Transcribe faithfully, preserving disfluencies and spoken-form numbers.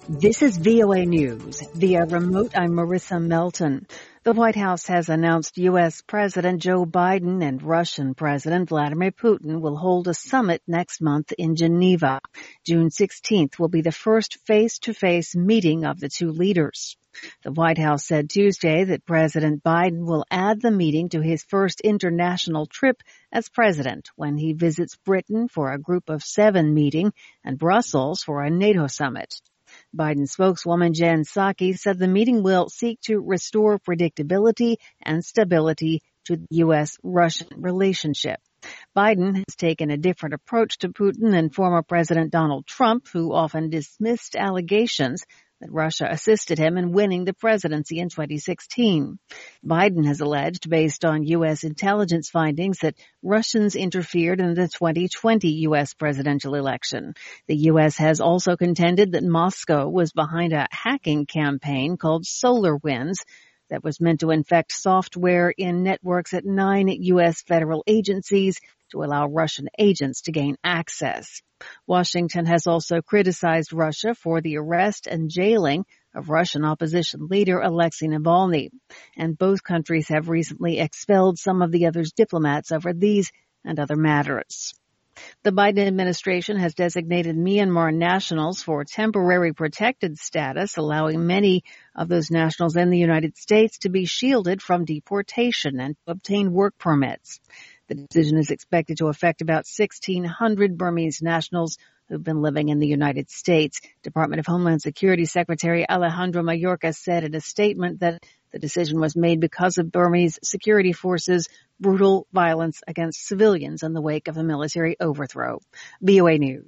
This is V O A News. Via remote, I'm Marissa Melton. The White House has announced U S. President Joe Biden and Russian President Vladimir Putin will hold a summit next month in Geneva. June sixteenth will be the first face-to-face meeting of the two leaders. The White House said Tuesday that President Biden will add the meeting to his first international trip as president when he visits Britain for a Group of Seven meeting and Brussels for a NATO summit. Biden spokeswoman Jen Psaki said the meeting will seek to restore predictability and stability to the U S Russian relationship. Biden has taken a different approach to Putin than former President Donald Trump, who often dismissed allegations that Russia assisted him in winning the presidency in twenty sixteen. Biden has alleged, based on U S intelligence findings, that Russians interfered in the twenty twenty U S presidential election. The U S has also contended that Moscow was behind a hacking campaign called SolarWinds that was meant to infect software in networks at nine U S federal agencies to allow Russian agents to gain access. Washington has also criticized Russia for the arrest and jailing of Russian opposition leader Alexei Navalny, and both countries have recently expelled some of the other's diplomats over these and other matters. The Biden administration has designated Myanmar nationals for temporary protected status, allowing many of those nationals in the United States to be shielded from deportation and to obtain work permits. The decision is expected to affect about sixteen hundred Burmese nationals who've been living in the United States. Department of Homeland Security Secretary Alejandro Mayorkas said in a statement that the decision was made because of Burmese security forces' brutal violence against civilians in the wake of a military overthrow. V O A News.